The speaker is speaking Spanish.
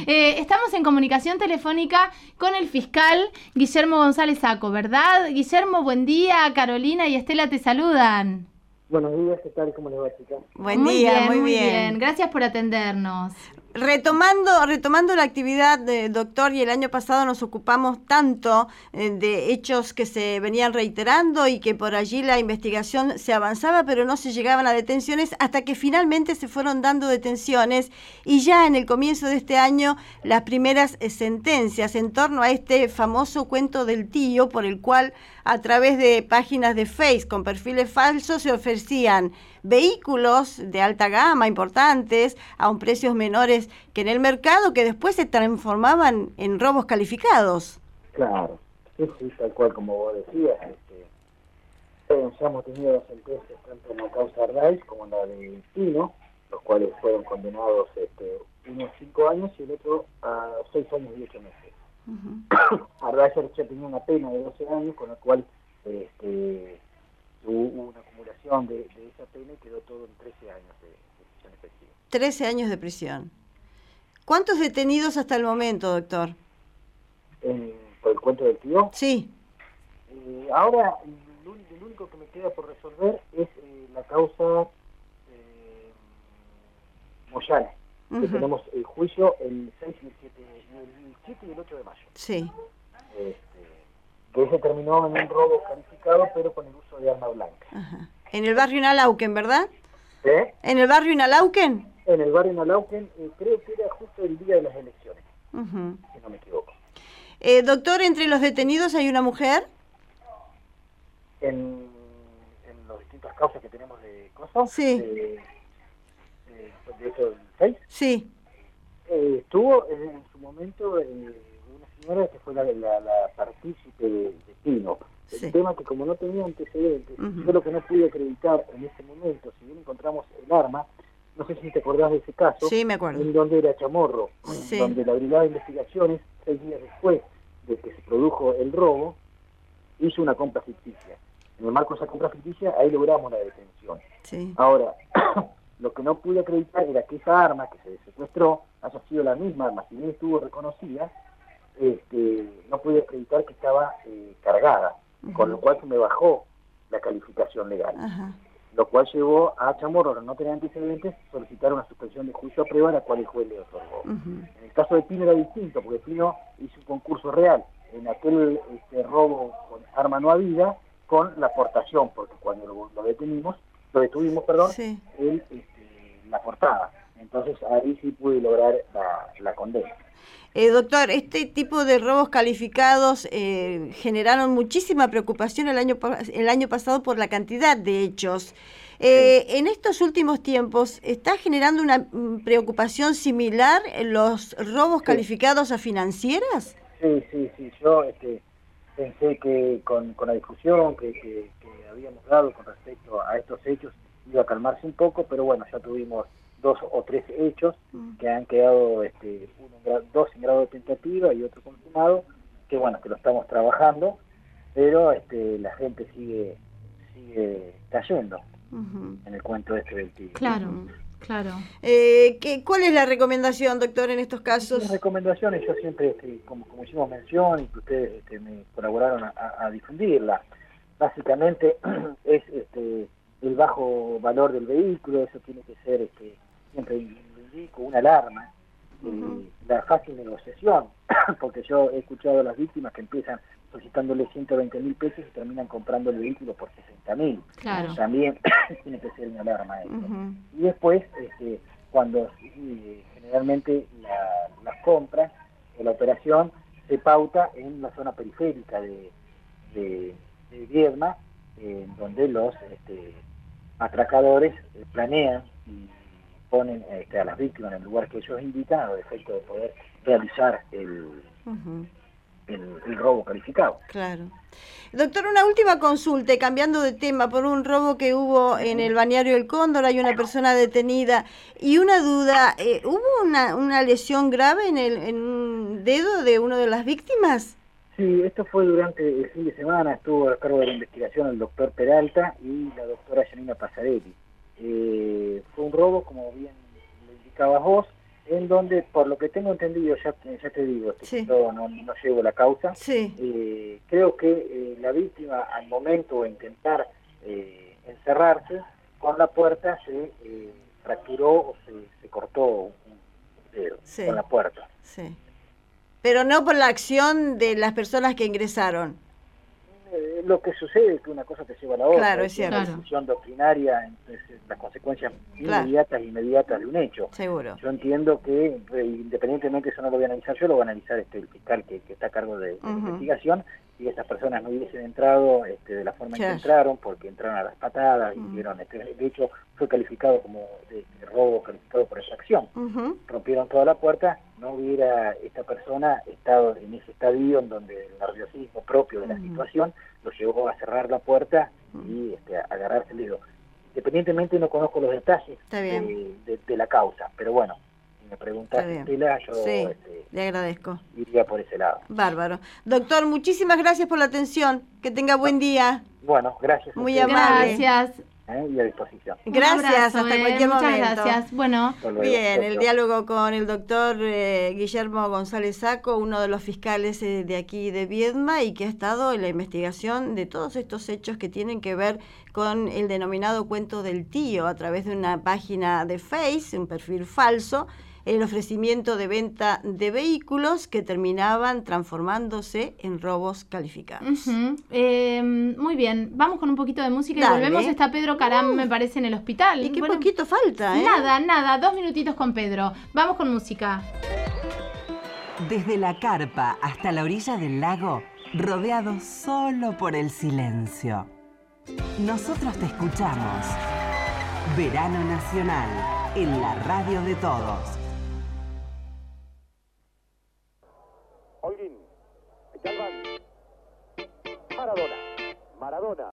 Estamos en comunicación telefónica con el fiscal Guillermo González Saco, ¿verdad? Guillermo, buen día. Carolina y Estela te saludan. Buenos días, ¿qué tal? ¿Cómo les va, chicas? Buen día, muy bien. Gracias por atendernos. Retomando la actividad, doctor, y el año pasado nos ocupamos tanto de hechos que se venían reiterando y que por allí la investigación se avanzaba, pero no se llegaban a detenciones hasta que finalmente se fueron dando detenciones y ya en el comienzo de este año las primeras sentencias en torno a este famoso cuento del tío por el cual a través de páginas de Facebook con perfiles falsos se ofrecían vehículos de alta gama importantes a un precios menores que en el mercado, que después se transformaban en robos calificados. Claro, sí, tal cual como vos decías. Ya hemos tenido dos sentencias, tanto en la causa Arraiz como en la de Pino, los cuales fueron condenados uno a 5 años y el otro a 6 años y 8 meses. Arraiz ya tenía una pena de 12 años, con la cual hubo una acumulación de esa pena y quedó todo en 13 años de prisión efectiva. 13 años de prisión. ¿Cuántos detenidos hasta el momento, doctor? ¿Por el cuento del tío? Sí. Ahora, el único que me queda por resolver es la causa Moyano, que tenemos el juicio el 6 y el 7 y el 8 de mayo. Sí. Que se terminó en un robo calificado, pero con el uso de arma blanca. Ajá. En el barrio Inalauquen, ¿verdad? ¿Eh? ¿En el barrio Inalauquen? En el barrio Inalauquen, creo que era justo el día de las elecciones, si no me equivoco. Doctor, ¿entre los detenidos hay una mujer? En las distintas causas que tenemos de cosas, sí. De esos 6, sí. Estuvo en su momento una señora que fue la partícipe de Pino. El tema que como no tenía antecedentes, yo lo que no pude acreditar en ese momento, si bien encontramos el arma, no sé si te acordás de ese caso, sí, me acuerdo. En donde era Chamorro, sí. Donde la Brigada de Investigaciones, 6 días después de que se produjo el robo, hizo una compra ficticia. En el marco de esa compra ficticia, ahí logramos la detención. Sí. Ahora, lo que no pude acreditar era que esa arma que se secuestró haya sido la misma arma, si bien estuvo reconocida, no pude acreditar que estaba cargada, con lo cual se me bajó la calificación legal. Lo cual llevó a Chamorro, al no tener antecedentes, solicitar una suspensión de juicio a prueba, la cual el juez le otorgó. En el caso de Pino era distinto, porque Pino hizo un concurso real en aquel robo con arma no habida, con la aportación, porque cuando lo detuvimos, sí. él la aportaba. Entonces ahí sí pude lograr la condena. Doctor, este tipo de robos calificados generaron muchísima preocupación el año pasado por la cantidad de hechos. En estos últimos tiempos, ¿está generando una preocupación similar en los robos calificados a financieras? Sí. Yo pensé que con la discusión que habíamos dado con respecto a estos hechos iba a calmarse un poco, pero bueno, ya tuvimos 2 o 3 hechos que han quedado, dos en grado de tentativa y otro consumado, que bueno, que lo estamos trabajando, pero la gente sigue cayendo en el cuento del tío. Claro. ¿Cuál es la recomendación, doctor, en estos casos? Las recomendaciones, yo siempre, como hicimos mención y que ustedes me colaboraron a difundirla, básicamente es el bajo valor del vehículo, eso tiene que ser siempre indico una alarma, la fácil negociación, porque yo he escuchado a las víctimas que empiezan solicitándole 120.000 pesos y terminan comprando el vehículo por 60.000. Claro. También tiene que ser una alarma eso. Y después, cuando generalmente las compras o la operación se pauta en la zona periférica de Viedma, donde los atracadores planean y ponen a las víctimas en el lugar que ellos indican a efecto de poder realizar el robo calificado. Claro. Doctor, una última consulta, cambiando de tema, por un robo que hubo en el balneario El Cóndor, hay una persona detenida y una duda, ¿hubo una lesión grave en un dedo de una de las víctimas? Sí, esto fue durante el fin de semana, estuvo a cargo de la investigación el doctor Peralta y la doctora Janina Pasarelli. Fue un robo, como bien lo indicabas vos, en donde, por lo que tengo entendido, ya te digo, Sí. no llevo la causa, Sí. creo que la víctima al momento de intentar encerrarse, con la puerta se fracturó o se cortó un dedo Sí. con la puerta. Sí. Pero no por la acción de las personas que ingresaron. Lo que sucede es que una cosa te lleva a la otra. Claro, es cierto. Una decisión doctrinaria, entonces, las consecuencias Claro. inmediatas de un hecho. Seguro. Yo entiendo que, independientemente eso no lo voy a analizar yo, lo va a analizar el fiscal que está a cargo de la investigación, y estas personas no hubiesen entrado de la forma en que entraron, porque entraron a las patadas, hicieron, de hecho fue calificado como de robo calificado por extracción. Rompieron toda la puerta, no hubiera esta persona estado en ese estadio en donde el nerviosismo propio de la situación lo llevó a cerrar la puerta y a agarrarse el dedo. Independientemente no conozco los detalles de la causa, pero bueno, si me preguntas, Estela, yo le agradezco. Iría por ese lado. Bárbaro. Doctor, muchísimas gracias por la atención. Que tenga buen día. Bueno, gracias. Muy amable. Gracias. Y a disposición. Gracias, abrazo, hasta cualquier muchas momento. Gracias. Bueno, bien, el diálogo con el doctor Guillermo González Saco, uno de los fiscales de aquí de Viedma y que ha estado en la investigación de todos estos hechos que tienen que ver con el denominado cuento del tío a través de una página de Face, un perfil falso, el ofrecimiento de venta de vehículos que terminaban transformándose en robos calificados. Muy bien, vamos con un poquito de música y Dale. volvemos. Está Pedro Caram, me parece, en el hospital. Y qué poquito falta, ¿eh? Nada, 2 minutitos con Pedro. Vamos con música. Desde la carpa hasta la orilla del lago, rodeado solo por el silencio. Nosotros te escuchamos. Verano Nacional, en la radio de todos. Holguín, Galván, Maradona.